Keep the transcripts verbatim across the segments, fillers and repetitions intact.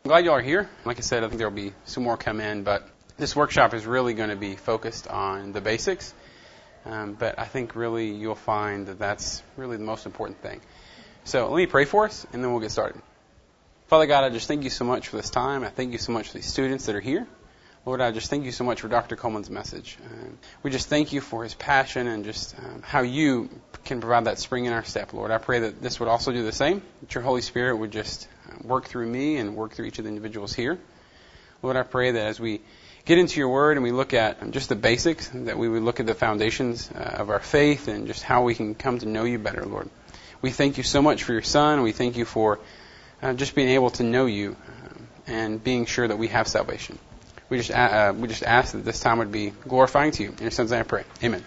I'm glad y'all are here. Like I said, I think there will be some more come in, but this workshop is really going to be focused on the basics. Um, but I think really you'll find that that's really the most important thing. So let me pray for us, and then we'll get started. Father God, I just thank you so much for this time. I thank you so much for these students that are here. Lord, I just thank you so much for Doctor Coleman's message. Um, we just thank you for his passion and just um, how you can provide that spring in our step, Lord. I pray that this would also do the same, that your Holy Spirit would just work through me and work through each of the individuals here. Lord, I pray that as we get into your word and we look at just the basics, that we would look at the foundations uh, of our faith and just how we can come to know you better, Lord. We thank you so much for your Son. We thank you for uh, just being able to know you um, and being sure that we have salvation. We just uh, we just ask that this time would be glorifying to you. In your Son's name I pray. Amen.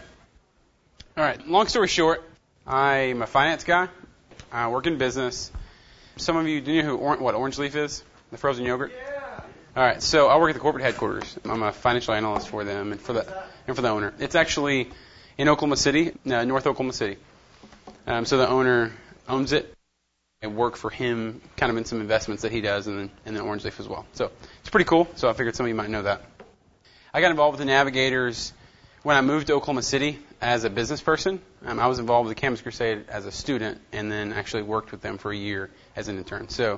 All right, long story short, I'm a finance guy. I work in business. Some of you, do you know who or- what Orange Leaf is? The frozen yogurt? Yeah. All right, so I work at the corporate headquarters. I'm a financial analyst for them and for the and for the owner. It's actually in Oklahoma City, uh, North Oklahoma City. Um, so the owner owns it. I work for him, kind of in some investments that he does, and then and then Orange Leaf as well. So it's pretty cool. So I figured some of you might know that. I got involved with the Navigators when I moved to Oklahoma City as a business person. Um, I was involved with the Campus Crusade as a student, and then actually worked with them for a year as an intern. So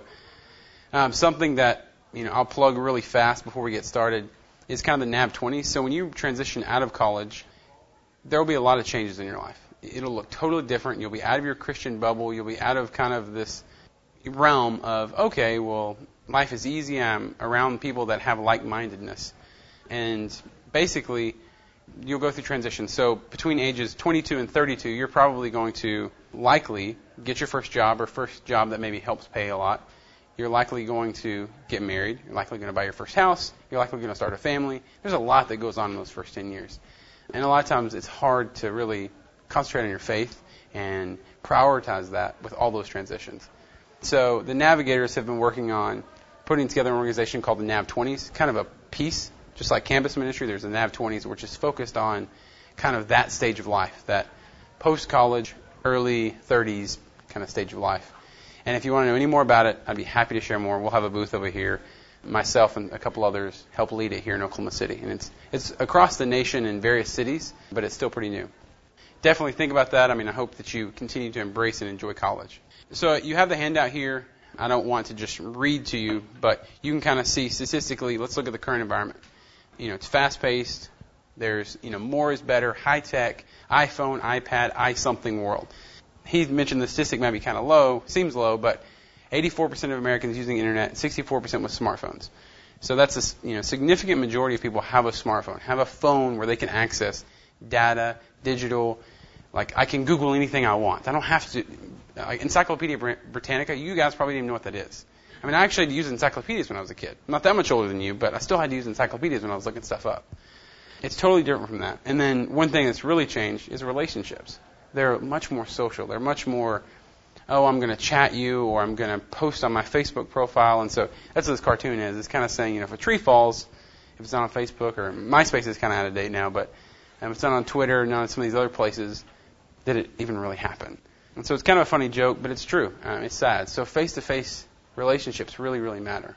um, something that you know, I'll plug really fast before we get started, is kind of the N A V twenty. So when you transition out of college, there will be a lot of changes in your life. It'll look totally different. You'll be out of your Christian bubble. You'll be out of kind of this realm of, okay, well, life is easy. I'm around people that have like-mindedness. And basically, you'll go through transition. So between ages twenty-two and thirty-two, you're probably going to likely get your first job or first job that maybe helps pay a lot. You're likely going to get married. You're likely going to buy your first house. You're likely going to start a family. There's a lot that goes on in those first ten years. And a lot of times it's hard to really concentrate on your faith and prioritize that with all those transitions. So the Navigators have been working on putting together an organization called the N A V twenties, kind of a piece, just like campus ministry. There's the N A V twenties, which is focused on kind of that stage of life, that post-college, early thirties kind of stage of life. And if you want to know any more about it, I'd be happy to share more. We'll have a booth over here. Myself and a couple others help lead it here in Oklahoma City. And it's it's across the nation in various cities, but it's still pretty new. Definitely think about that. I mean, I hope that you continue to embrace and enjoy college. So you have the handout here. I don't want to just read to you, but you can kind of see statistically, let's look at the current environment. You know, it's fast-paced. There's, you know, more is better, high-tech, iPhone, iPad, i-something world. He mentioned the statistic might be kind of low, seems low, but eighty-four percent of Americans using the internet, sixty-four percent with smartphones. So that's a you know, significant majority of people have a smartphone, have a phone where they can access data, digital, like I can Google anything I want. I don't have to. Like Encyclopedia Britannica, you guys probably didn't even know what that is. I mean, I actually had to use encyclopedias when I was a kid. I'm not that much older than you, but I still had to use encyclopedias when I was looking stuff up. It's totally different from that. And then one thing that's really changed is relationships. They're much more social. They're much more, oh, I'm going to chat you or I'm going to post on my Facebook profile. And so that's what this cartoon is. It's kind of saying, you know, if a tree falls, if it's not on Facebook or MySpace is kind of out of date now, but if it's not on Twitter and not on some of these other places, did it even really happen? And so it's kind of a funny joke, but it's true. Um, it's sad. So face-to-face relationships really, really matter.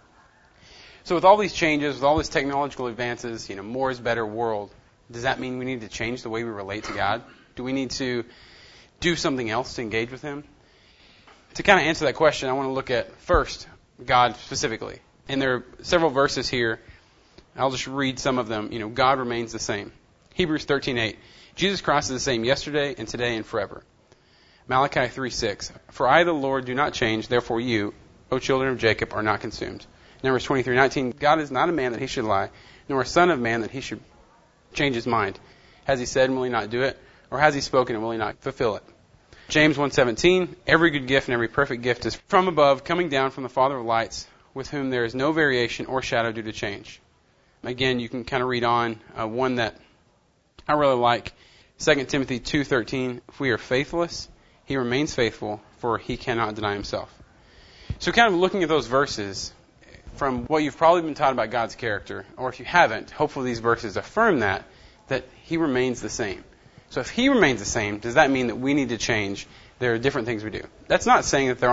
So with all these changes, with all these technological advances, you know, more is better world, does that mean we need to change the way we relate to God? Do we need to do something else to engage with Him? To kind of answer that question, I want to look at, first, God specifically. And there are several verses here. I'll just read some of them. You know, God remains the same. Hebrews thirteen eight. Jesus Christ is the same yesterday and today and forever. Malachi three six. For I, the Lord, do not change, therefore you, O children of Jacob, are not consumed. Numbers twenty-three nineteen. God is not a man that He should lie, nor a son of man that He should change His mind. Has He said, and will He not do it? Or has He spoken, and will He not fulfill it? James one seventeen. Every good gift and every perfect gift is from above, coming down from the Father of lights, with whom there is no variation or shadow due to change. Again, you can kind of read on. Uh, one that I really like, Second Timothy two thirteen. If we are faithless, He remains faithful, for He cannot deny Himself. So kind of looking at those verses, from what you've probably been taught about God's character, or if you haven't, hopefully these verses affirm that, that He remains the same. So if He remains the same, does that mean that we need to change? There are different things we do. That's not saying that there aren't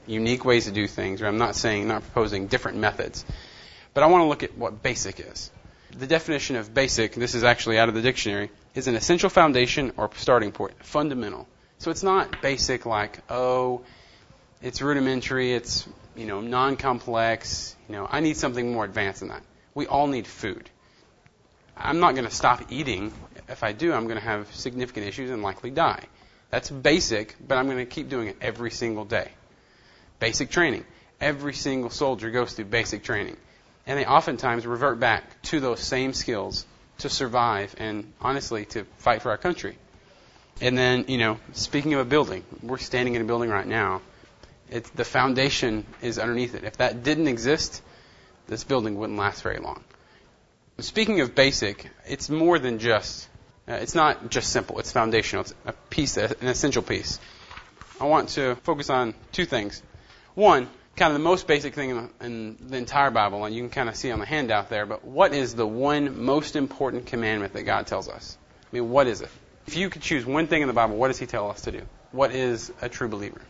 unique ways to do things, or I'm not saying, not proposing different methods. But I want to look at what basic is. The definition of basic, this is actually out of the dictionary, is an essential foundation or starting point, fundamental. So it's not basic like, oh, it's rudimentary, it's, you know, non-complex, you know, I need something more advanced than that. We all need food. I'm not going to stop eating. If I do, I'm going to have significant issues and likely die. That's basic, but I'm going to keep doing it every single day. Basic training. Every single soldier goes through basic training. And they oftentimes revert back to those same skills to survive and, honestly, to fight for our country. And then, you know, speaking of a building, we're standing in a building right now. It's, the foundation is underneath it. If that didn't exist, this building wouldn't last very long. Speaking of basic, it's more than just, uh, it's not just simple, it's foundational. It's a piece, an essential piece. I want to focus on two things. One, kind of the most basic thing in the, in the entire Bible, and you can kind of see on the handout there, but what is the one most important commandment that God tells us? I mean, what is it? If you could choose one thing in the Bible, what does He tell us to do? What is a true believer?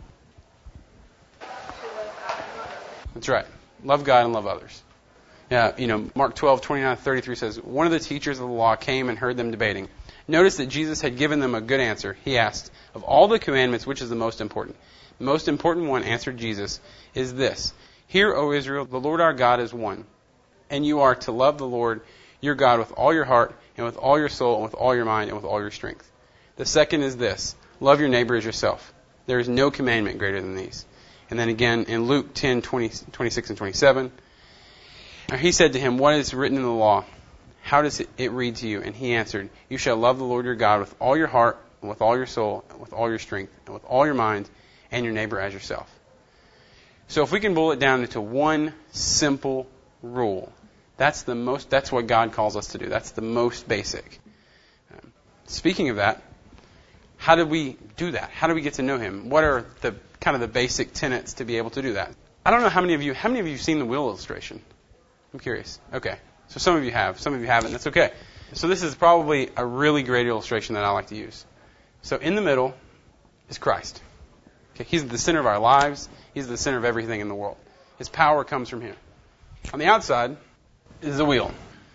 That's right. Love God and love others. Yeah, you know, Mark twelve, twenty-nine to thirty-three says, one of the teachers of the law came and heard them debating. Notice that Jesus had given them a good answer. He asked, of all the commandments, which is the most important? The most important one, answered Jesus, is this. Hear, O Israel, the Lord our God is one. And you are to love the Lord your God with all your heart, and with all your soul, and with all your mind, and with all your strength. The second is this. Love your neighbor as yourself. There is no commandment greater than these. And then again in Luke ten, twenty, twenty-six and twenty-seven, he said to him, what is written in the law? How does it read to you? And he answered, you shall love the Lord your God with all your heart, and with all your soul, and with all your strength, and with all your mind, and your neighbor as yourself. So if we can boil it down into one simple rule, that's the most. That's what God calls us to do. That's the most basic. Um, speaking of that, how do we do that? How do we get to know Him? What are the kind of the basic tenets to be able to do that? I don't know how many of you. How many of you have seen the wheel illustration? I'm curious. Okay. So some of you have. Some of you haven't. That's okay. So this is probably a really great illustration that I like to use. So in the middle is Christ. Okay. He's at the center of our lives. He's at the center of everything in the world. His power comes from Him. On the outside is the wheel.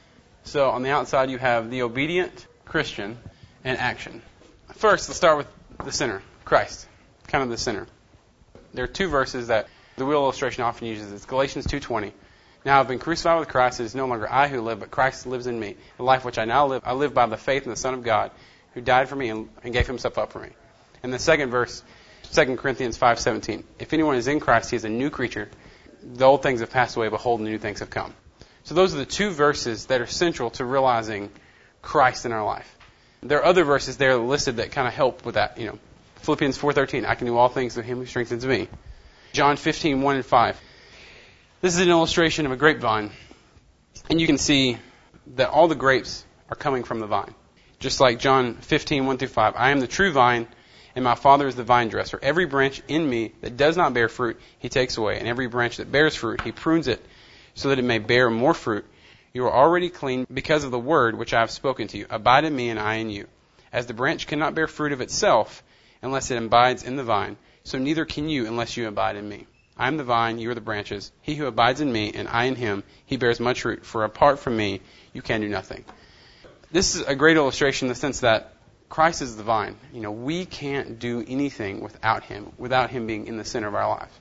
So on the outside you have the obedient Christian and action. First, let's start with the center, Christ. Kind of the center. There are two verses that the wheel illustration often uses. It's Galatians two twenty. Now I've been crucified with Christ. It is no longer I who live, but Christ lives in me. The life which I now live, I live by the faith in the Son of God, who died for me and, and gave Himself up for me. And the second verse, Second Corinthians five seventeen. If anyone is in Christ, he is a new creature. The old things have passed away, behold, the new things have come. So those are the two verses that are central to realizing Christ in our life. There are other verses there listed that kind of help with that. You know, Philippians four thirteen. I can do all things through Him who strengthens me. John fifteen, one and five. This is an illustration of a grapevine, and you can see that all the grapes are coming from the vine. Just like John fifteen, one through five. I am the true vine, and my Father is the vine dresser. Every branch in me that does not bear fruit, He takes away, and every branch that bears fruit, He prunes it, so that it may bear more fruit. You are already clean because of the word which I have spoken to you. Abide in me, and I in you. As the branch cannot bear fruit of itself unless it abides in the vine, so neither can you unless you abide in me. I am the vine, you are the branches. He who abides in me, and I in him, he bears much fruit. For apart from me, you can do nothing. This is a great illustration in the sense that Christ is the vine. You know, we can't do anything without Him, without Him being in the center of our life.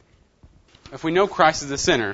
If we know Christ is the center,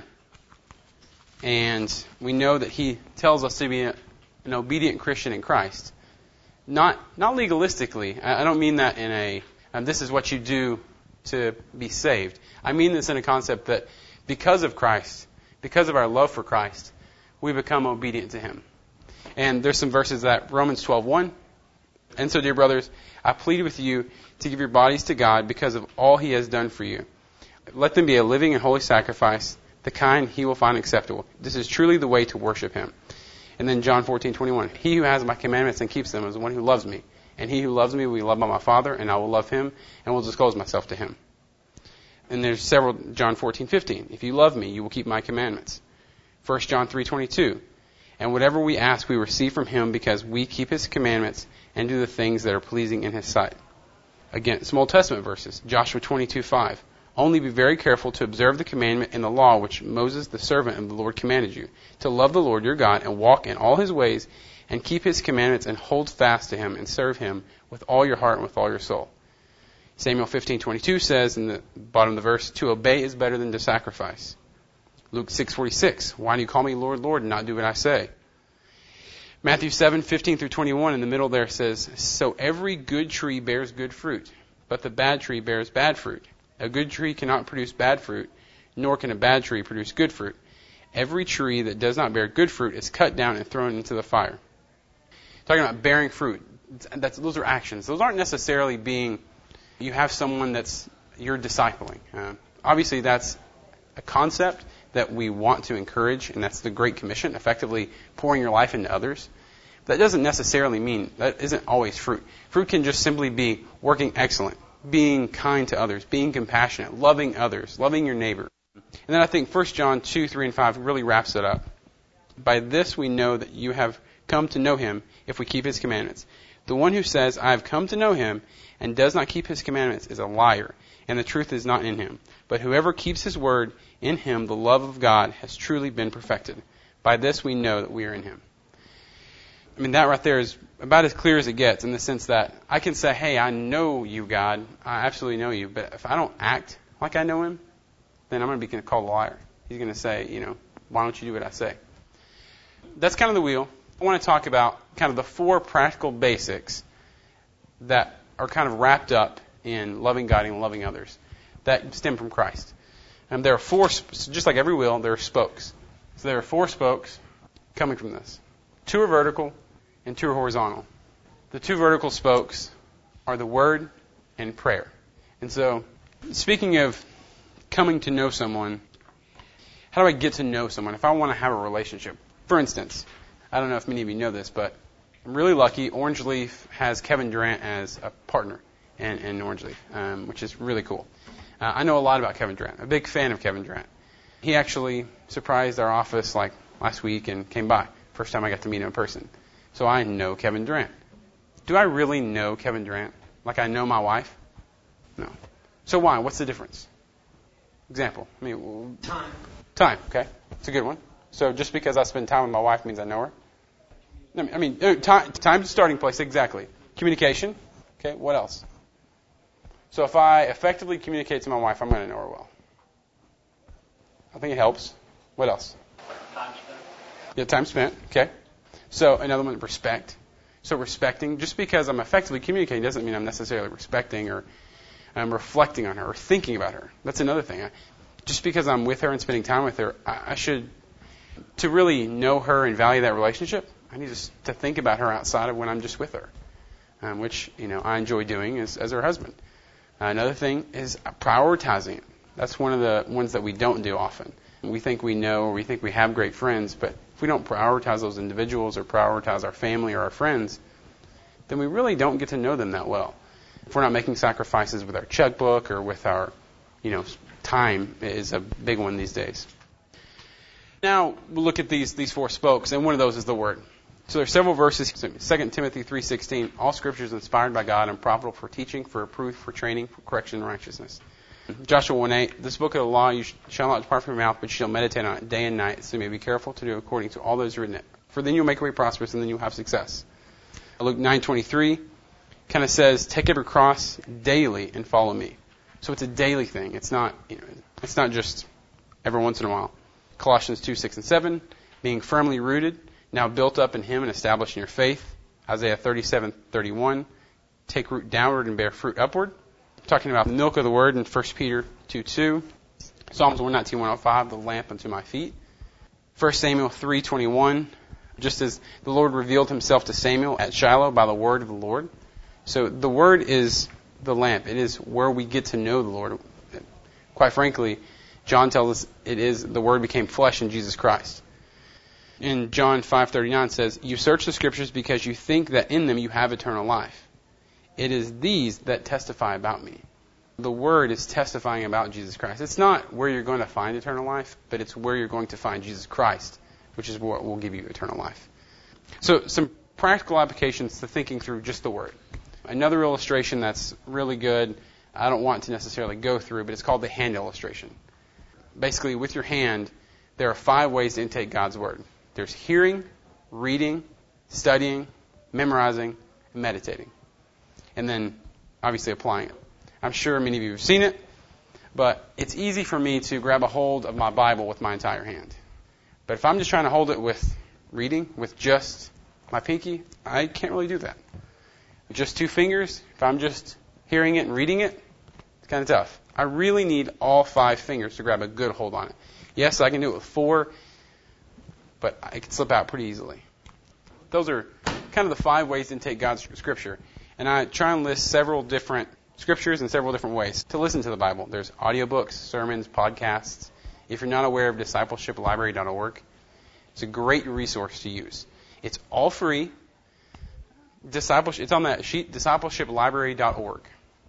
and we know that He tells us to be a, an obedient Christian in Christ, not not legalistically. I, I don't mean that in a um, this is what you do to be saved. I mean this in a concept that because of Christ, because of our love for Christ, we become obedient to Him. And there's some verses that Romans twelve one. And so, dear brothers, I plead with you to give your bodies to God because of all He has done for you. Let them be a living and holy sacrifice, the kind He will find acceptable. This is truly the way to worship Him. And then John fourteen twenty-one. He who has my commandments and keeps them is the one who loves me. And he who loves me will be loved by my Father, and I will love him, and will disclose myself to him. And there's several, John fourteen fifteen. If you love me, you will keep my commandments. First John three twenty-two. And whatever we ask, we receive from Him because we keep His commandments and do the things that are pleasing in His sight. Again, some Old Testament verses. Joshua twenty-two five. Only be very careful to observe the commandment and the law which Moses, the servant of the Lord, commanded you, to love the Lord your God and walk in all his ways and keep his commandments and hold fast to him and serve him with all your heart and with all your soul. Samuel fifteen twenty-two says in the bottom of the verse, to obey is better than to sacrifice. Luke six forty-six, why do you call me Lord, Lord, and not do what I say? Matthew seven fifteen through twenty-one in the middle there says, so every good tree bears good fruit, but the bad tree bears bad fruit. A good tree cannot produce bad fruit, nor can a bad tree produce good fruit. Every tree that does not bear good fruit is cut down and thrown into the fire. Talking about bearing fruit, that's, those are actions. Those aren't necessarily being, you have someone that's you're discipling. Uh, obviously, that's a concept that we want to encourage, and that's the Great Commission, effectively pouring your life into others. That doesn't necessarily mean, that isn't always fruit. Fruit can just simply be working excellent, being kind to others, being compassionate, loving others, loving your neighbor. And then I think First John two, three, and five really wraps it up. By this we know that you have come to know him if we keep his commandments. The one who says, I have come to know him, and does not keep his commandments is a liar, and the truth is not in him. But whoever keeps his word, in him the love of God has truly been perfected. By this we know that we are in him. I mean, that right there is about as clear as it gets, in the sense that I can say, hey, I know you, God. I absolutely know you. But if I don't act like I know him, then I'm going to be called a liar. He's going to say, you know, why don't you do what I say? That's kind of the wheel. I want to talk about kind of the four practical basics that are kind of wrapped up in loving God and loving others that stem from Christ. And there are four, just like every wheel, there are spokes. So there are four spokes coming from this. Two are vertical and two are horizontal. The two vertical spokes are the Word and prayer. And so, speaking of coming to know someone, how do I get to know someone? If I want to have a relationship, for instance, I don't know if many of you know this, but I'm really lucky. Orange Leaf has Kevin Durant as a partner in, in Orange Leaf, um, which is really cool. Uh, I know a lot about Kevin Durant. I'm a big fan of Kevin Durant. He actually surprised our office like last week and came by. First time I got to meet him in person. So I know Kevin Durant. Do I really know Kevin Durant like I know my wife? No. So why? What's the difference? Example. I mean, well, Time. Time, okay. It's a good one. So just because I spend time with my wife means I know her? I mean, uh, time, time's the starting place, exactly. Communication, okay, what else? So if I effectively communicate to my wife, I'm going to know her well. I think it helps. What else? Time spent. Yeah, time spent, okay. So another one, respect. So respecting, just because I'm effectively communicating doesn't mean I'm necessarily respecting or I'm reflecting on her or thinking about her. That's another thing. I, just because I'm with her and spending time with her, I, I should, to really know her and value that relationship, I need to, to think about her outside of when I'm just with her, um, which, you know, I enjoy doing as, as her husband. Uh, another thing is prioritizing it. That's one of the ones that we don't do often. We think we know or we think we have great friends, but if we don't prioritize those individuals or prioritize our family or our friends, then we really don't get to know them that well. If we're not making sacrifices with our checkbook or with our, you know, time is a big one these days. Now, we'll look at these these four spokes, and one of those is the Word. So there are several verses. Second Timothy three sixteen, all Scripture is inspired by God and profitable for teaching, for reproof, for training, for correction, and righteousness. Joshua one eight, this book of the law you shall not depart from your mouth, but you shall meditate on it day and night, so you may be careful to do according to all those written in it. For then you'll make your way prosperous, and then you'll have success. Luke nine twenty-three kind of says, take up your cross daily and follow me. So it's a daily thing. It's not, you know, it's not just every once in a while. Colossians two six and seven, being firmly rooted, now built up in Him and established in your faith. Isaiah thirty-seven thirty-one, take root downward and bear fruit upward. Talking about the milk of the Word in First Peter two two. Psalms one nineteen, one oh five, the lamp unto my feet. First Samuel three twenty-one, just as the Lord revealed Himself to Samuel at Shiloh by the word of the Lord. So the Word is the lamp. It is where we get to know the Lord. Quite frankly, John tells us it is the Word became flesh in Jesus Christ. In John five thirty-nine says, you search the Scriptures because you think that in them you have eternal life. It is these that testify about me. The Word is testifying about Jesus Christ. It's not where you're going to find eternal life, but it's where you're going to find Jesus Christ, which is what will give you eternal life. So some practical applications to thinking through just the Word. Another illustration that's really good I don't want to necessarily go through, but it's called the hand illustration. Basically, with your hand, there are five ways to intake God's Word. There's hearing, reading, studying, memorizing, and meditating. And then, obviously, applying it. I'm sure many of you have seen it, but it's easy for me to grab a hold of my Bible with my entire hand. But if I'm just trying to hold it with reading, with just my pinky, I can't really do that. With just two fingers, if I'm just hearing it and reading it, it's kind of tough. I really need all five fingers to grab a good hold on it. Yes, I can do it with four, but I can slip out pretty easily. Those are kind of the five ways to intake God's Scripture. And I try and list several different Scriptures in several different ways to listen to the Bible. There's audiobooks, sermons, podcasts. If you're not aware of discipleship library dot org, it's a great resource to use. It's all free. Discipleship, it's on that sheet, discipleship library dot org.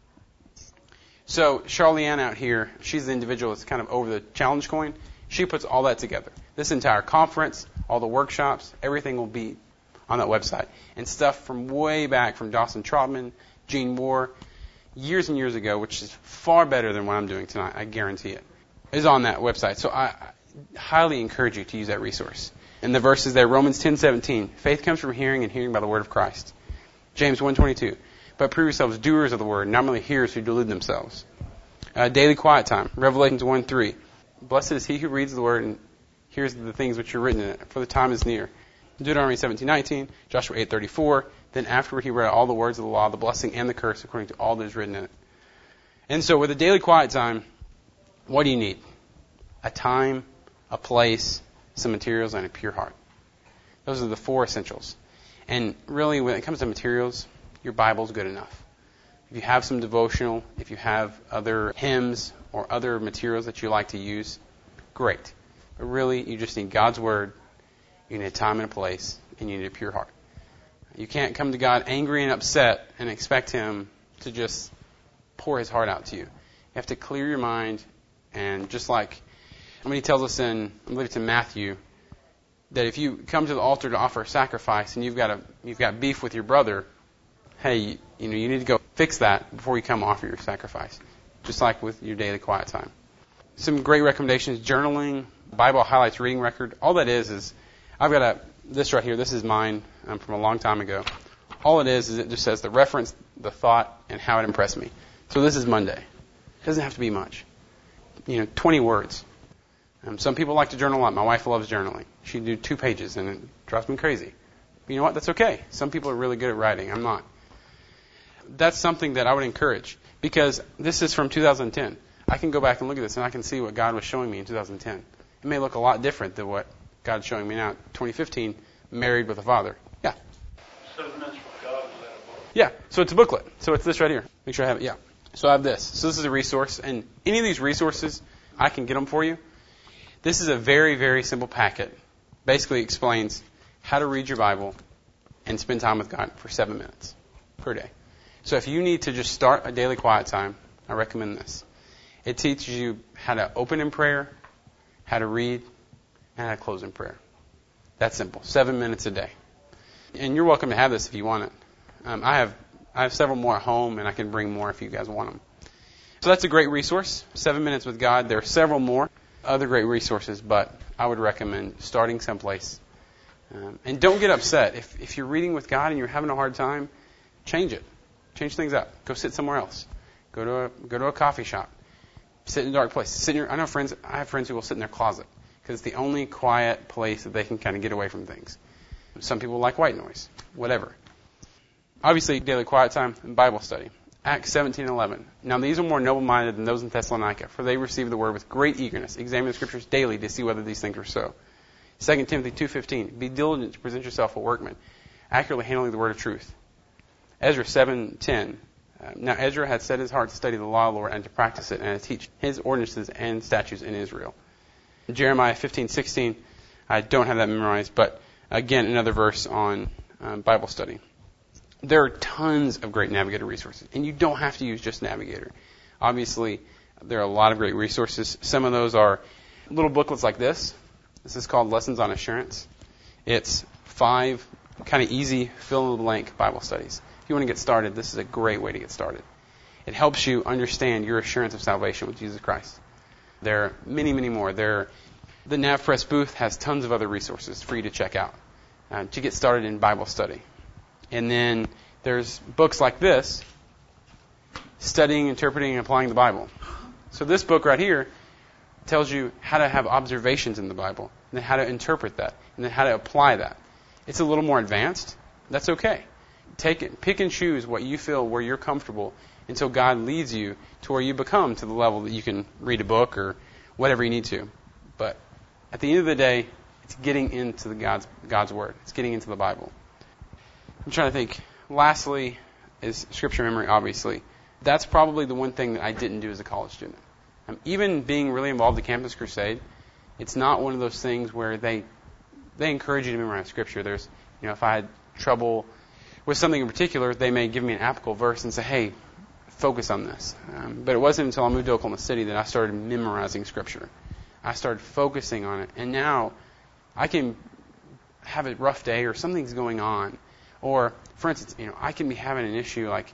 So Charlianne out here, she's the individual that's kind of over the challenge coin. She puts all that together. This entire conference, all the workshops, everything will be on that website. And stuff from way back from Dawson Trotman, Gene Moore, years and years ago, which is far better than what I'm doing tonight, I guarantee it, is on that website. So I, I highly encourage you to use that resource. And the verses there, Romans ten seventeen, faith comes from hearing and hearing by the word of Christ. James one twenty-two, but prove yourselves doers of the word, not merely hearers who delude themselves. Uh, daily quiet time, Revelations one three, blessed is he who reads the word and hears the things which are written in it, for the time is near. Deuteronomy seventeen nineteen, Joshua eight thirty-four, then afterward he read all the words of the law, the blessing and the curse, according to all that is written in it. And so with a daily quiet time, what do you need? A time, a place, some materials, and a pure heart. Those are the four essentials. And really, when it comes to materials, your Bible's good enough. If you have some devotional, if you have other hymns or other materials that you like to use, great. But really, you just need God's Word, you need a time and a place, and you need a pure heart. You can't come to God angry and upset and expect Him to just pour His heart out to you. You have to clear your mind, and just like when He tells us in, I believe it's in Matthew, that if you come to the altar to offer a sacrifice and you've got a you've got beef with your brother, hey, you, you know you need to go fix that before you come offer your sacrifice. Just like with your daily quiet time. Some great recommendations: journaling, Bible highlights, reading record. All that is is I've got a this right here. This is mine um, from a long time ago. All it is is it just says the reference, the thought, and how it impressed me. So this is Monday. It doesn't have to be much. You know, twenty words. Um, some people like to journal a lot. My wife loves journaling. She can do two pages, and it drives me crazy. But you know what? That's okay. Some people are really good at writing. I'm not. That's something that I would encourage, because this is from two thousand ten. I can go back and look at this, and I can see what God was showing me in two thousand ten. It may look a lot different than what God's showing me now. twenty fifteen, married with a father. Yeah. Seven minutes with God, is that a book? Yeah. So it's a booklet. So it's this right here. Make sure I have it. Yeah. So I have this. So this is a resource, and any of these resources, I can get them for you. This is a very, very simple packet. Basically explains how to read your Bible and spend time with God for seven minutes per day. So if you need to just start a daily quiet time, I recommend this. It teaches you how to open in prayer, how to read, and how to close in prayer. That's simple. Seven minutes a day. And you're welcome to have this if you want it. Um, I have I have several more at home, and I can bring more if you guys want them. So that's a great resource, Seven Minutes with God. There are several more other great resources, but I would recommend starting someplace. Um, and don't get upset. If, if you're reading with God and you're having a hard time, change it. Change things up. Go sit somewhere else. Go to a, go to a coffee shop. Sit in a dark place. Sit in your, I know friends. I have friends who will sit in their closet because it's the only quiet place that they can kind of get away from things. Some people like white noise. Whatever. Obviously, daily quiet time and Bible study. Acts seventeen eleven. Now these are more noble-minded than those in Thessalonica, for they received the word with great eagerness, examining the Scriptures daily to see whether these things were so. Second Timothy two fifteen. Be diligent to present yourself a workman, accurately handling the word of truth. Ezra seven ten. Uh, now Ezra had set his heart to study the law of the Lord and to practice it and to teach his ordinances and statutes in Israel. Jeremiah fifteen sixteen. I don't have that memorized, but again, another verse on um, Bible study. There are tons of great Navigator resources, and you don't have to use just Navigator. Obviously, there are a lot of great resources. Some of those are little booklets like this. This is called Lessons on Assurance. It's five kind of easy fill-in-the-blank Bible studies. If you want to get started, this is a great way to get started. It helps you understand your assurance of salvation with Jesus Christ. There are many, many more. There, the NavPress booth has tons of other resources for you to check out uh, to get started in Bible study. And then there's books like this, Studying, Interpreting, and Applying the Bible. So this book right here tells you how to have observations in the Bible, and then how to interpret that, and then how to apply that. It's a little more advanced. That's okay. Take it, pick and choose what you feel where you're comfortable until God leads you to where you become to the level that you can read a book or whatever you need to. But at the end of the day, it's getting into the God's God's Word. It's getting into the Bible. I'm trying to think. Lastly is Scripture memory, obviously. That's probably the one thing that I didn't do as a college student. Um, even being really involved in Campus Crusade, it's not one of those things where they they encourage you to memorize Scripture. There's, you know, if I had trouble with something in particular, they may give me an applicable verse and say, hey, focus on this. Um, but it wasn't until I moved to Oklahoma City that I started memorizing Scripture. I started focusing on it. And now I can have a rough day or something's going on. Or, for instance, you know, I can be having an issue like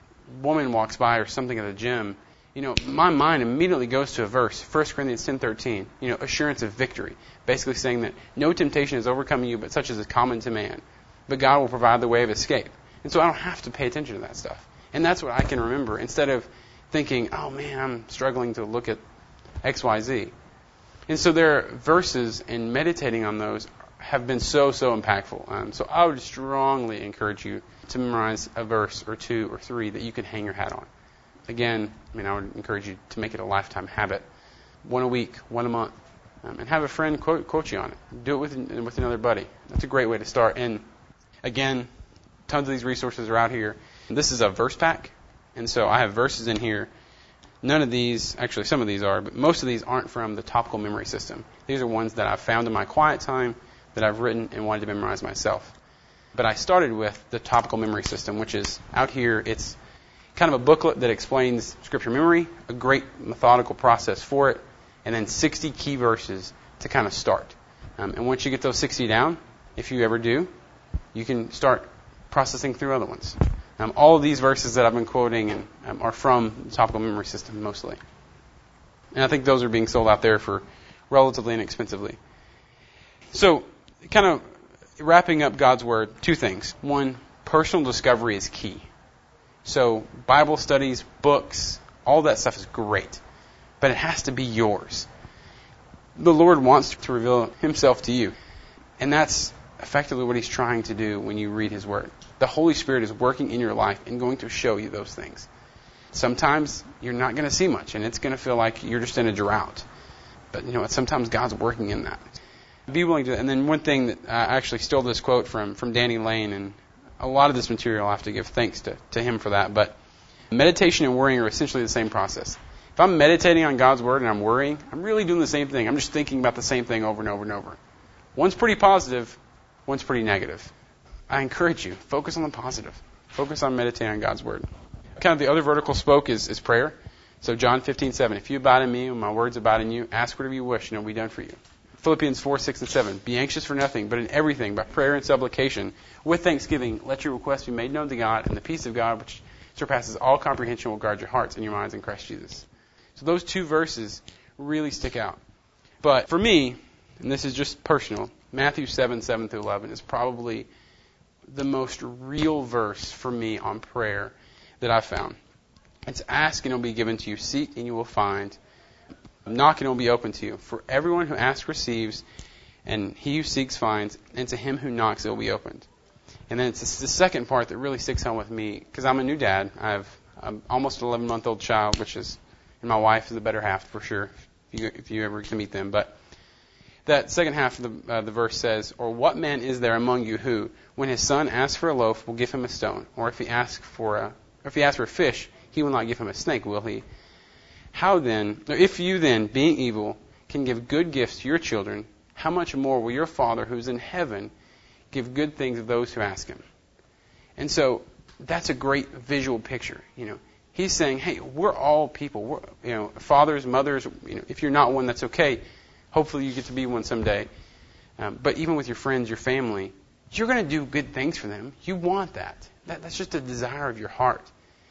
a woman walks by or something at the gym. You know, my mind immediately goes to a verse, First Corinthians ten thirteen, you know, assurance of victory. Basically saying that no temptation is overcoming you, but such as is common to man. But God will provide the way of escape. And so I don't have to pay attention to that stuff. And that's what I can remember instead of thinking, oh man, I'm struggling to look at X Y Z. And so there are verses, and meditating on those have been so, so impactful. Um, so I would strongly encourage you to memorize a verse or two or three that you can hang your hat on. Again, I mean, I would encourage you to make it a lifetime habit. One a week, one a month. Um, and have a friend quote, quote you on it. Do it with, with another buddy. That's a great way to start. And again, tons of these resources are out here. This is a verse pack. And so I have verses in here. None of these, actually some of these are, but most of these aren't from the topical memory system. These are ones that I've found in my quiet time that I've written and wanted to memorize myself. But I started with the topical memory system, which is out here. It's kind of a booklet that explains Scripture memory, a great methodical process for it, and then sixty key verses to kind of start. Um, and once you get those sixty down, if you ever do, you can start processing through other ones. Um, all of these verses that I've been quoting and, um, are from the topical memory system mostly. And I think those are being sold out there for relatively inexpensively. So, kind of wrapping up God's Word, two things. One, personal discovery is key. So, Bible studies, books, all that stuff is great. But it has to be yours. The Lord wants to reveal Himself to you. And that's effectively what He's trying to do when you read His Word. The Holy Spirit is working in your life and going to show you those things. Sometimes you're not going to see much, and it's going to feel like you're just in a drought. But you know what? Sometimes God's working in that. Be willing to. And then one thing that I actually stole this quote from from Danny Lane, and a lot of this material I have to give thanks to, to him for that. But meditation and worrying are essentially the same process. If I'm meditating on God's Word and I'm worrying, I'm really doing the same thing. I'm just thinking about the same thing over and over and over. One's pretty positive, one's pretty negative. I encourage you, focus on the positive. Focus on meditating on God's Word. Kind of the other vertical spoke is, is prayer. So John fifteen seven, if you abide in me and my words abide in you, ask whatever you wish and it will be done for you. Philippians four six and seven, be anxious for nothing, but in everything, by prayer and supplication, with thanksgiving, let your requests be made known to God, and the peace of God, which surpasses all comprehension, will guard your hearts and your minds in Christ Jesus. So those two verses really stick out. But for me, and this is just personal, Matthew seven, seven through eleven is probably the most real verse for me on prayer that I've found. It's ask and it will be given to you. Seek and you will find. Knock and it will be open to you. For everyone who asks receives, and he who seeks finds, and to him who knocks it will be opened. And then it's the second part that really sticks out with me, because I'm a new dad. I have an almost eleven-month-old child, which is, and my wife is the better half for sure, if you, if you ever get to meet them. But that second half of the, uh, the verse says, or what man is there among you who, when his son asks for a loaf, will give him a stone? Or if he asks for a, or if he asks for a fish, he will not give him a snake, will he? How then, or if you then, being evil, can give good gifts to your children, how much more will your Father who is in heaven give good things to those who ask him? And so that's a great visual picture. You know, he's saying, hey, we're all people. We're, you know, fathers, mothers. You know, if you're not one, that's okay. Hopefully you get to be one someday. Um, but even with your friends, your family, you're going to do good things for them. You want that. that. That's just a desire of your heart.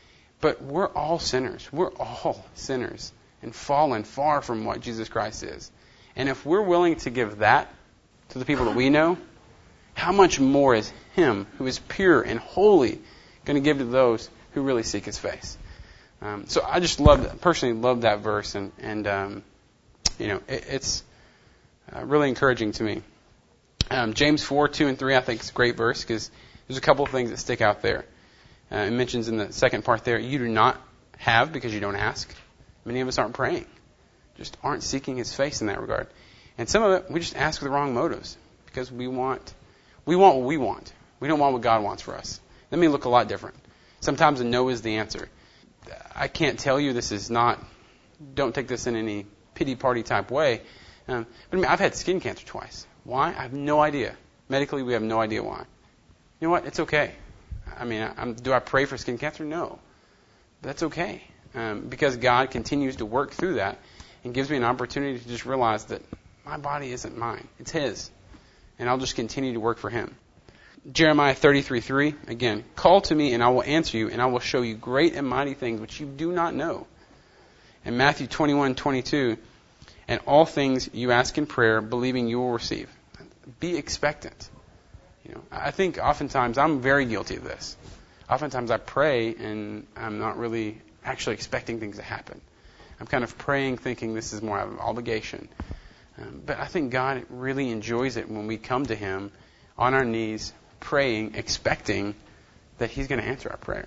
But we're all sinners. We're all sinners and fallen far from what Jesus Christ is. And if we're willing to give that to the people that we know, how much more is Him, who is pure and holy, going to give to those who really seek His face? Um, so I just love, personally love that verse, and, and um, you know, it, it's uh, really encouraging to me. Um, James four, two and three, I think is a great verse because there's a couple of things that stick out there. Uh, it mentions in the second part there, you do not have because you don't ask. Many of us aren't praying, just aren't seeking His face in that regard. And some of it, we just ask with the wrong motives because we want, we want what we want. We don't want what God wants for us. That may look a lot different. Sometimes a no is the answer. I can't tell you this is not, don't take this in any pity party type way. Um, but I mean, I've had skin cancer twice. Why? I have no idea. Medically, we have no idea why. You know what? It's okay. I mean, I'm, do I pray for skin cancer? No. But that's okay. Um, because God continues to work through that and gives me an opportunity to just realize that my body isn't mine. It's His. And I'll just continue to work for Him. Jeremiah thirty-three three, again, call to me and I will answer you and I will show you great and mighty things which you do not know. And Matthew twenty-one twenty-two, and all things you ask in prayer, believing you will receive. Be expectant. You know, I think oftentimes I'm very guilty of this. Oftentimes I pray and I'm not really actually expecting things to happen. I'm kind of praying thinking this is more of an obligation. Um, but I think God really enjoys it when we come to Him on our knees, praying, expecting that He's going to answer our prayer.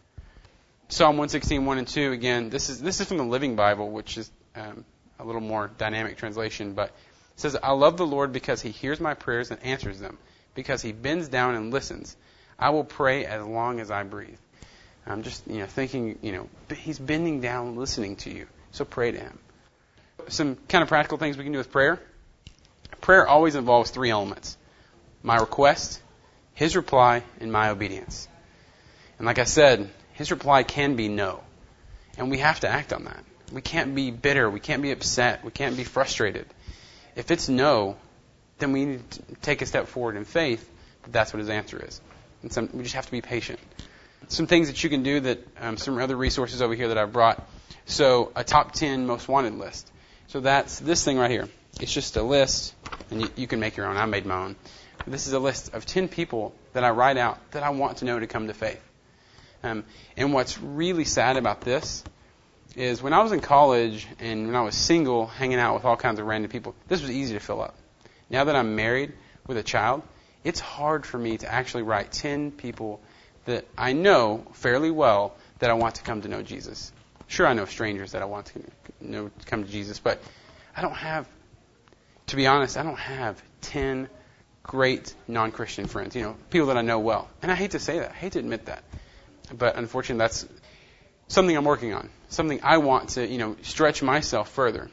Psalm one sixteen, one and two, again, this is this is from the Living Bible, which is um, a little more dynamic translation, but it says, I love the Lord because He hears my prayers and answers them, because He bends down and listens. I will pray as long as I breathe. I'm just, you know, thinking, you know, He's bending down, listening to you, so pray to Him. Some kind of practical things we can do with prayer. Prayer always involves three elements: my request, His reply, and my obedience. And like I said, His reply can be no. And we have to act on that. We can't be bitter. We can't be upset. We can't be frustrated. If it's no, then we need to take a step forward in faith that that's what His answer is. And some, we just have to be patient. Some things that you can do that, um, some other resources over here that I've brought. So a top ten most wanted list. So that's this thing right here. It's just a list, and you, you can make your own. I made my own. This is a list of ten people that I write out that I want to know to come to faith. Um, and what's really sad about this is when I was in college and when I was single, hanging out with all kinds of random people, this was easy to fill up. Now that I'm married with a child, it's hard for me to actually write ten people that I know fairly well that I want to come to know Jesus. Sure, I know strangers that I want to know to come to Jesus, but I don't have, to be honest, I don't have ten great non-Christian friends, you know, people that I know well. And I hate to say that. I hate to admit that. But unfortunately, that's something I'm working on, something I want to, you know, stretch myself further.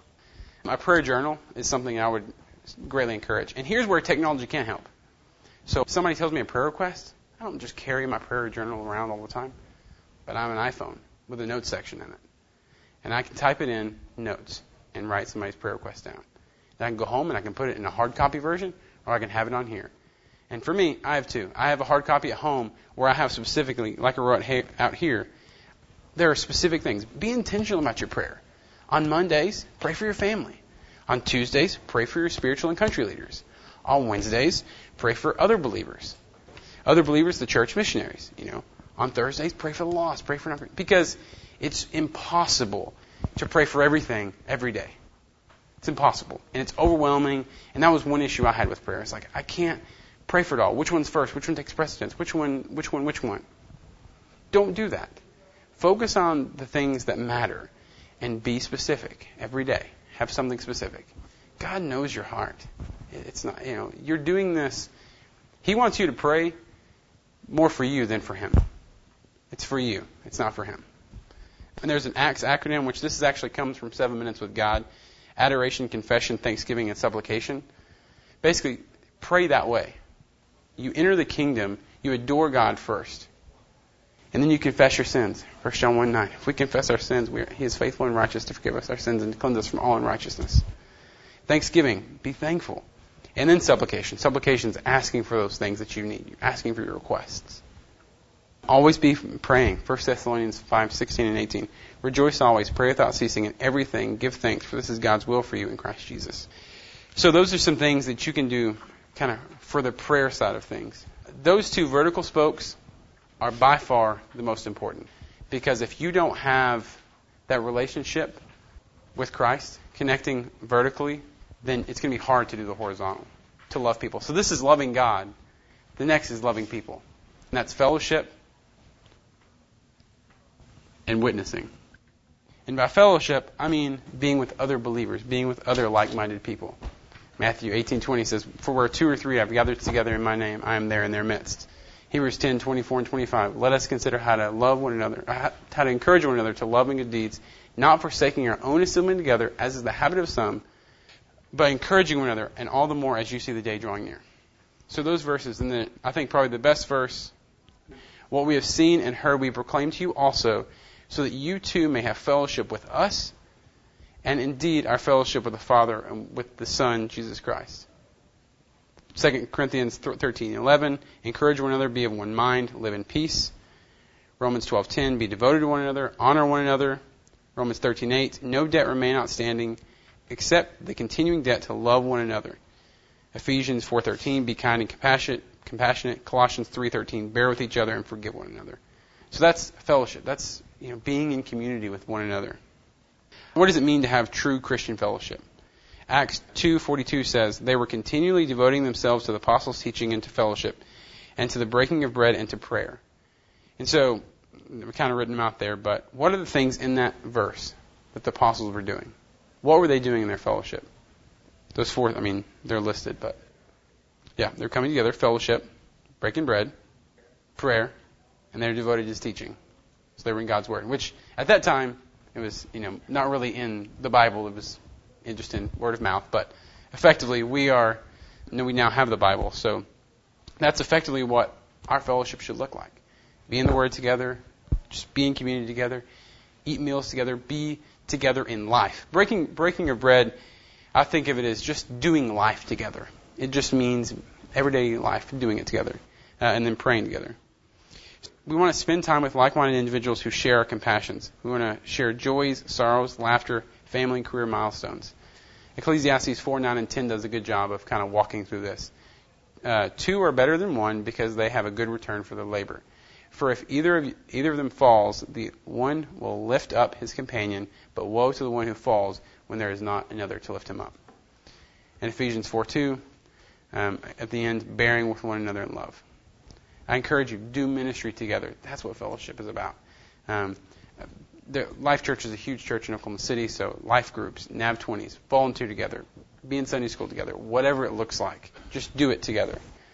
My prayer journal is something I would greatly encourage. And here's where technology can help. So if somebody tells me a prayer request, I don't just carry my prayer journal around all the time, but I have an iPhone with a notes section in it. And I can type it in notes and write somebody's prayer request down. Then I can go home and I can put it in a hard copy version, or I can have it on here. And for me, I have two. I have a hard copy at home where I have specifically, like I wrote out here, there are specific things. Be intentional about your prayer. On Mondays, pray for your family. On Tuesdays, pray for your spiritual and country leaders. On Wednesdays, pray for other believers. Other believers, the church missionaries, you know. On Thursdays, pray for the lost, pray for nothing. Because it's impossible to pray for everything every day. It's impossible. And it's overwhelming. And that was one issue I had with prayer. It's like, I can't pray for it all. Which one's first? Which one takes precedence? Which one, which one, which one? Don't do that. Focus on the things that matter and be specific every day. Have something specific. God knows your heart. It's not, you know, you're doing this. He wants you to pray more for you than for Him. It's for you. It's not for Him. And there's an ACTS acronym, which this is actually comes from Seven Minutes with God. Adoration, confession, thanksgiving, and supplication. Basically, pray that way. You enter the kingdom, you adore God first. And then you confess your sins. First John one nine. If we confess our sins, we are, He is faithful and righteous to forgive us our sins and to cleanse us from all unrighteousness. Thanksgiving, be thankful. And then supplication. Supplication is asking for those things that you need. You're asking for your requests. Always be praying. First Thessalonians five sixteen and eighteen. Rejoice always, pray without ceasing, in everything give thanks, for this is God's will for you in Christ Jesus. So those are some things that you can do kind of for the prayer side of things. Those two vertical spokes are by far the most important. Because if you don't have that relationship with Christ, connecting vertically, then it's going to be hard to do the horizontal, to love people. So this is loving God. The next is loving people. And that's fellowship and witnessing. And by fellowship, I mean being with other believers, being with other like-minded people. Matthew eighteen twenty says, for where two or three have gathered together in my name, I am there in their midst. Hebrews ten twenty-four and twenty-five, let us consider how to love one another, how to encourage one another to love and good deeds, not forsaking our own assembling together, as is the habit of some, but encouraging one another, and all the more as you see the day drawing near. So those verses, and then I think probably the best verse, what we have seen and heard we proclaim to you also, so that you too may have fellowship with us, and indeed our fellowship with the Father and with the Son, Jesus Christ. Second Corinthians thirteen eleven, encourage one another, be of one mind, live in peace. Romans twelve ten, be devoted to one another, honor one another. Romans thirteen eight, no debt remain outstanding, except the continuing debt to love one another. Ephesians four thirteen, be kind and compassionate. compassionate. Colossians three thirteen, bear with each other and forgive one another. So that's fellowship. That's, you know, being in community with one another. What does it mean to have true Christian fellowship? Acts two forty-two says, they were continually devoting themselves to the apostles' teaching and to fellowship, and to the breaking of bread and to prayer. And so, we've kind of written them out there, but what are the things in that verse that the apostles were doing? What were they doing in their fellowship? Those four, I mean, they're listed, but yeah, they're coming together, fellowship, breaking bread, prayer, and they're devoted to his teaching. So they were in God's Word, which at that time, it was, you know, not really in the Bible. It was just in word of mouth. But effectively, we are, you know, we now have the Bible. So that's effectively what our fellowship should look like. Be in the Word together, just be in community together, eat meals together, be together in life. Breaking breaking of bread, I think of it as just doing life together. It just means everyday life, doing it together, uh, and then praying together. We want to spend time with like-minded individuals who share our compassions. We want to share joys, sorrows, laughter, family, and career milestones. Ecclesiastes four, nine, and ten does a good job of kind of walking through this. Uh, two are better than one because they have a good return for their labor. For if either of, either of them falls, the one will lift up his companion, but woe to the one who falls when there is not another to lift him up. And Ephesians four two, um, at the end, bearing with one another in love. I encourage you, do ministry together. That's what fellowship is about. Um, the Life Church is a huge church in Oklahoma City, so life groups, N A V twenties, volunteer together, be in Sunday school together, whatever it looks like. Just do it together.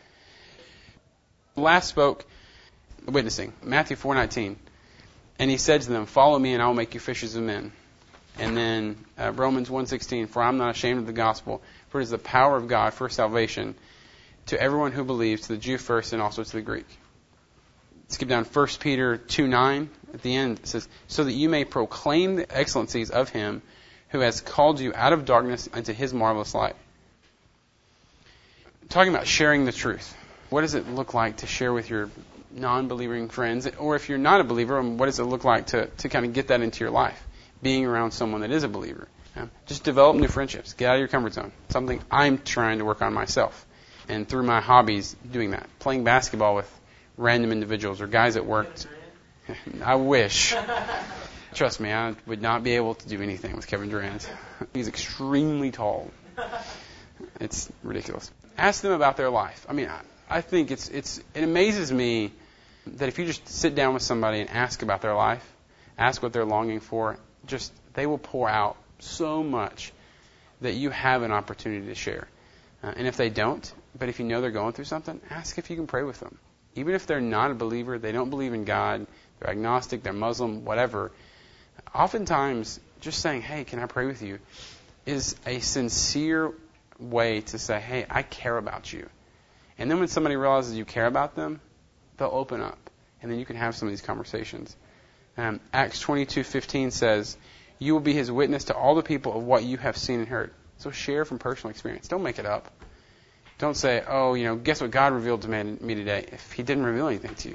Last spoke, witnessing, Matthew four nineteen. And he said to them, follow me and I will make you fishers of men. And then uh, Romans one sixteen, for I am not ashamed of the gospel, for it is the power of God for salvation to everyone who believes, to the Jew first and also to the Greek. Skip down First Peter two nine. At the end it says, so that you may proclaim the excellencies of him who has called you out of darkness into his marvelous light. Talking about sharing the truth. What does it look like to share with your non-believing friends? Or if you're not a believer, what does it look like to, to kind of get that into your life? Being around someone that is a believer. Yeah? Just develop new friendships. Get out of your comfort zone. Something I'm trying to work on myself. And through my hobbies, doing that. Playing basketball with random individuals or guys at work. I wish. Trust me, I would not be able to do anything with Kevin Durant. He's extremely tall. It's ridiculous. Ask them about their life. I mean, I, I think it's it's it amazes me that if you just sit down with somebody and ask about their life, ask what they're longing for, just they will pour out so much that you have an opportunity to share. Uh, and if they don't, but if you know they're going through something, ask if you can pray with them. Even if they're not a believer, they don't believe in God, they're agnostic, they're Muslim, whatever. Oftentimes, just saying, hey, can I pray with you, is a sincere way to say, hey, I care about you. And then when somebody realizes you care about them, they'll open up. And then you can have some of these conversations. Um, Acts twenty-two fifteen says, you will be his witness to all the people of what you have seen and heard. So share from personal experience. Don't make it up. Don't say, oh, you know, guess what God revealed to me today, if he didn't reveal anything to you.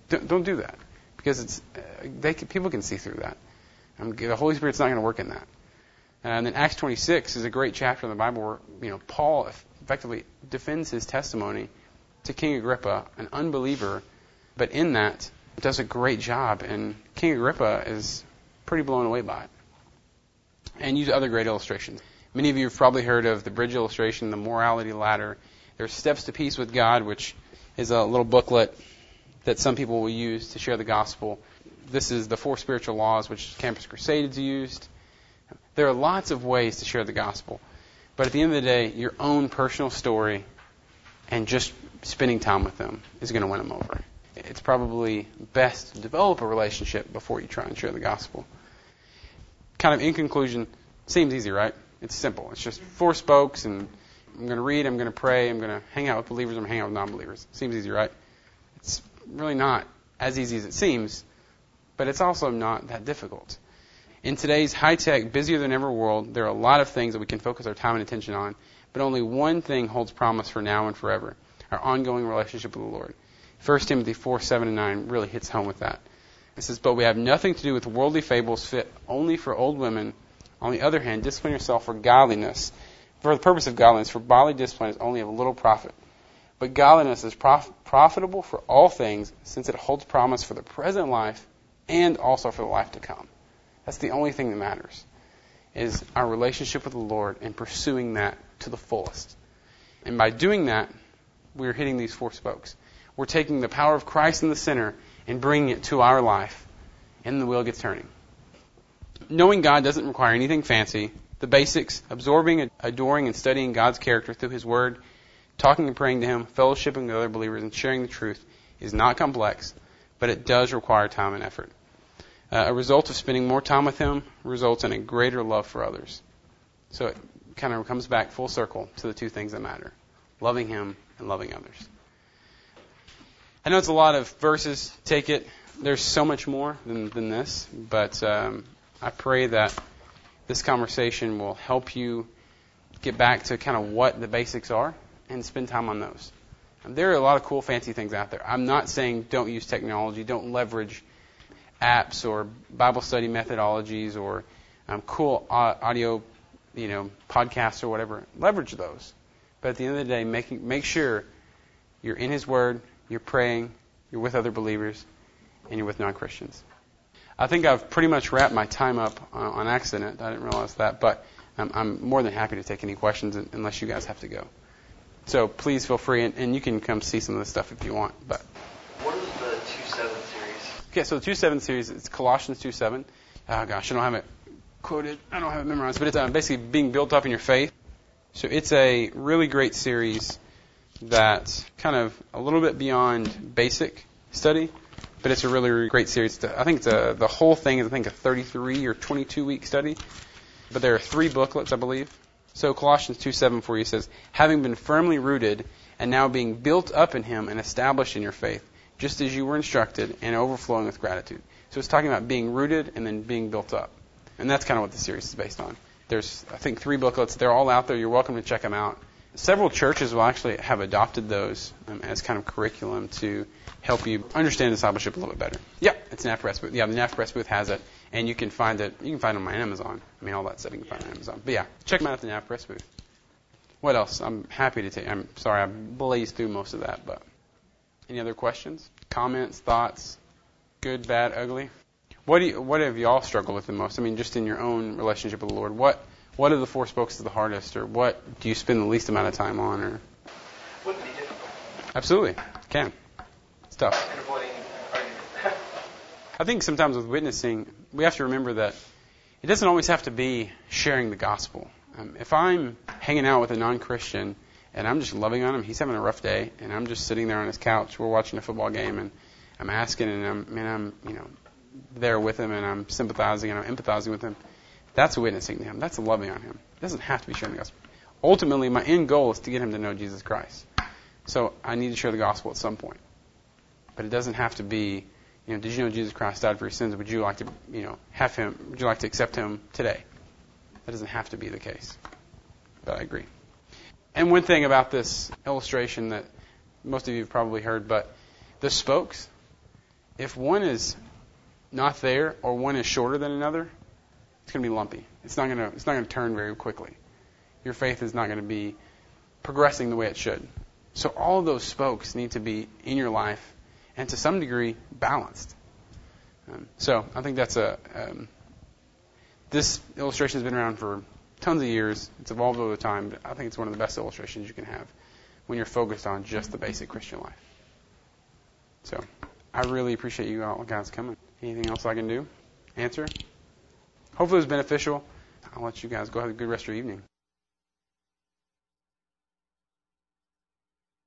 Don't, don't do that, because it's uh, they can, people can see through that. Um, the Holy Spirit's not going to work in that. And then Acts twenty-six is a great chapter in the Bible where, you know, Paul effectively defends his testimony to King Agrippa, an unbeliever, but in that does a great job, and King Agrippa is pretty blown away by it. And use other great illustrations. Many of you have probably heard of the bridge illustration, the morality ladder. There's Steps to Peace with God, which is a little booklet that some people will use to share the gospel. This is the Four Spiritual Laws, which Campus Crusades used. There are lots of ways to share the gospel. But at the end of the day, your own personal story and just spending time with them is going to win them over. It's probably best to develop a relationship before you try and share the gospel. Kind of in conclusion, seems easy, right? It's simple. It's just four spokes, and I'm going to read, I'm going to pray, I'm going to hang out with believers, I'm going to hang out with non-believers. Seems easy, right? It's really not as easy as it seems, but it's also not that difficult. In today's high-tech, busier-than-ever world, there are a lot of things that we can focus our time and attention on, but only one thing holds promise for now and forever: our ongoing relationship with the Lord. First Timothy four, seven, and nine really hits home with that. It says, "But we have nothing to do with worldly fables fit only for old women. On the other hand, discipline yourself for godliness, for the purpose of godliness, for bodily discipline is only of little profit. But godliness is prof- profitable for all things, since it holds promise for the present life and also for the life to come." That's the only thing that matters, is our relationship with the Lord and pursuing that to the fullest. And by doing that, we're hitting these four spokes. We're taking the power of Christ in the center and bringing it to our life, and the wheel gets turning. Knowing God doesn't require anything fancy. The basics: absorbing, adoring, and studying God's character through His Word, talking and praying to Him, fellowshipping with other believers, and sharing the truth is not complex, but it does require time and effort. Uh, a result of spending more time with Him results in a greater love for others. So it kind of comes back full circle to the two things that matter: loving Him and loving others. I know it's a lot of verses. Take it. There's so much more than, than this, but um, I pray that this conversation will help you get back to kind of what the basics are and spend time on those. And there are a lot of cool, fancy things out there. I'm not saying don't use technology, don't leverage apps or Bible study methodologies or um, cool audio, you know, podcasts or whatever. Leverage those. But at the end of the day, make, make sure you're in His Word, you're praying, you're with other believers, and you're with non-Christians. I think I've pretty much wrapped my time up uh, on accident. I didn't realize that, but um, I'm more than happy to take any questions unless you guys have to go. So please feel free, and, and you can come see some of this stuff if you want. But what is the two seven series? Okay, so the two seven series, it's Colossians two seven. Oh gosh, I don't have it quoted. I don't have it memorized, but it's uh, basically being built up in your faith. So it's a really great series that's kind of a little bit beyond basic study, but it's a really, really great series. I think it's a, the whole thing is, I think, a thirty-three or twenty-two week study, but there are three booklets, I believe. So Colossians two seven for you says, "Having been firmly rooted and now being built up in Him and established in your faith, just as you were instructed, and overflowing with gratitude." So it's talking about being rooted and then being built up. And that's kind of what the series is based on. There's, I think, three booklets. They're all out there. You're welcome to check them out. Several churches will actually have adopted those um, as kind of curriculum to help you understand discipleship a little bit better. Yeah, it's N A F Press Booth. Yeah, the N A F Press Booth has it, and you can find it. You can find it on my Amazon. I mean, all that stuff you can find on Amazon. But yeah, check them out at the N A F Press Booth. What else? I'm happy to take. I'm sorry I blazed through most of that, but any other questions, comments, thoughts? Good, bad, ugly. What do you, what have you all struggled with the most? I mean, just in your own relationship with the Lord, what what are the four spokes the hardest, or what do you spend the least amount of time on? Or would it be difficult? Absolutely, it can. It's tough. And avoiding argument. I think sometimes with witnessing, we have to remember that it doesn't always have to be sharing the gospel. Um, if I'm hanging out with a non-Christian and I'm just loving on him, he's having a rough day, and I'm just sitting there on his couch, we're watching a football game, and I'm asking, and I'm, and I'm, you know, there with him, and I'm sympathizing and I'm empathizing with him. That's witnessing to him. That's loving on him. It doesn't have to be sharing the gospel. Ultimately, my end goal is to get him to know Jesus Christ. So I need to share the gospel at some point. But it doesn't have to be, you know, did you know Jesus Christ died for your sins? Would you like to, you know, have him, would you like to accept him today? That doesn't have to be the case. But I agree. And one thing about this illustration that most of you have probably heard, but the spokes, if one is not there or one is shorter than another, it's going to be lumpy. It's not going to it's not going to turn very quickly. Your faith is not going to be progressing the way it should. So all of those spokes need to be in your life and to some degree balanced. Um, so I think that's a um, this illustration has been around for tons of years. It's evolved over time, but I think it's one of the best illustrations you can have when you're focused on just the basic Christian life. So I really appreciate you all guys coming. Anything else I can do? Answer? Hopefully it was beneficial. I'll let you guys go have a good rest of your evening.